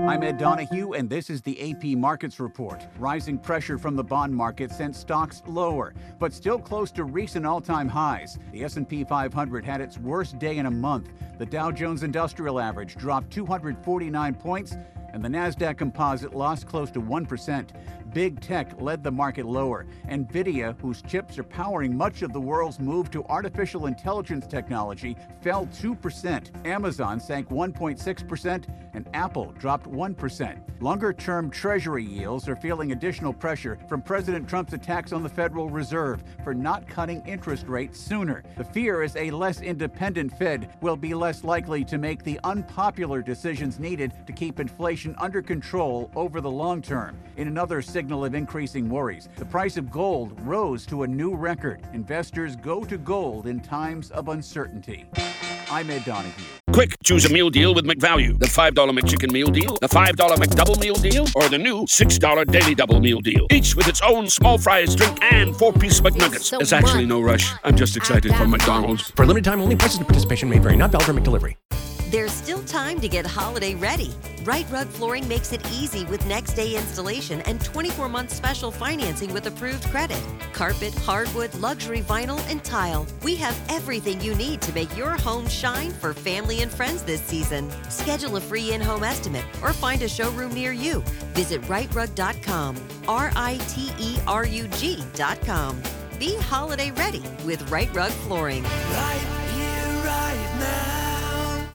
I'm Ed Donahue, and this is the AP Markets Report. Rising pressure from the bond market sent stocks lower, but still close to recent all-time highs. The S&P 500 had its worst day in a month. The Dow Jones Industrial Average dropped 249 points, and the Nasdaq Composite lost close to 1%. Big tech led the market lower. NVIDIA, whose chips are powering much of the world's move to artificial intelligence technology, fell 2%. Amazon sank 1.6%, and Apple dropped 1%. Longer-term Treasury yields are feeling additional pressure from President Trump's attacks on the Federal Reserve for not cutting interest rates sooner. The fear is a less independent Fed will be less likely to make the unpopular decisions needed to keep inflation under control over the long term. In another signal of increasing worries, the price of gold rose to a new record. Investors go to gold in times of uncertainty. I'm Ed Donahue. Quick, choose a meal deal with McValue. The $5 McChicken meal deal, the $5 McDouble meal deal, or the new $6 Daily Double meal deal. Each with its own small fries, drink, and 4-piece McNuggets. There's actually no rush. I'm just excited for McDonald's. For a limited time only, prices and participation may vary. Not valid for McDelivery. There's still time to get holiday ready. Right Rug Flooring makes it easy with next-day installation and 24-month special financing with approved credit. Carpet, hardwood, luxury vinyl, and tile. We have everything you need to make your home shine for family and friends this season. Schedule a free in-home estimate or find a showroom near you. Visit rightrug.com, RITERUG.com. Be holiday ready with Right Rug Flooring. Right